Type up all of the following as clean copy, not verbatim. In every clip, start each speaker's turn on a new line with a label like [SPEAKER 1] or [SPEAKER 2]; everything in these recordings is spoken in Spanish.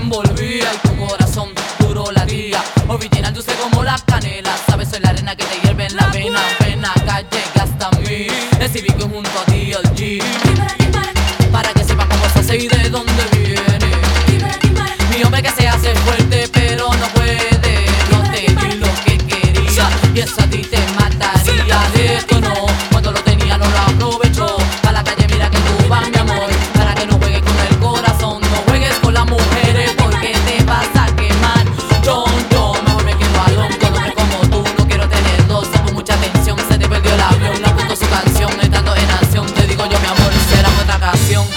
[SPEAKER 1] envolvía y tu corazón duro latía. Original dulce como la canela, sabes, soy la arena que te hierve en la vena. Ven acá, llegaste a mí, decidí que junto a DLG, para que sepa cómo se hace y de dónde viene. Mi hombre que se hace fuerte pero no puede, no te di lo que quería y eso a ti te mataría. De esto no, cuando lo tenía no lo aprovechó. A la calle mira que tú vas, mi amor, para que no juegues con el corazón, no juegues con las mujeres porque te vas a quemar. Yo mejor me quedo alone con hombres como tú, no quiero tener dos. Con mucha atención se te perdió el avión, no apunto su canción, estando en acción. Te digo yo, mi amor, será otra ocasión.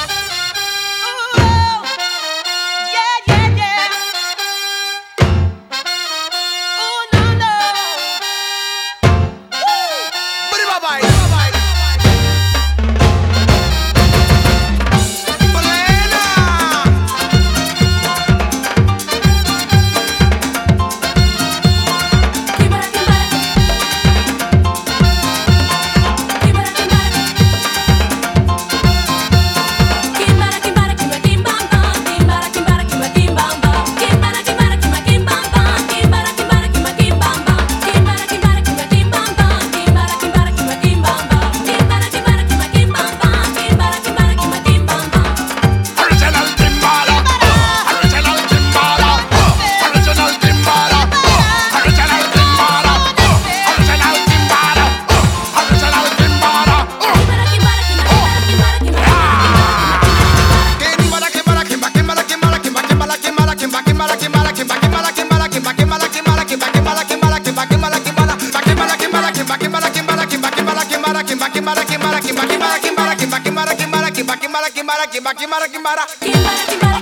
[SPEAKER 2] Kimbara.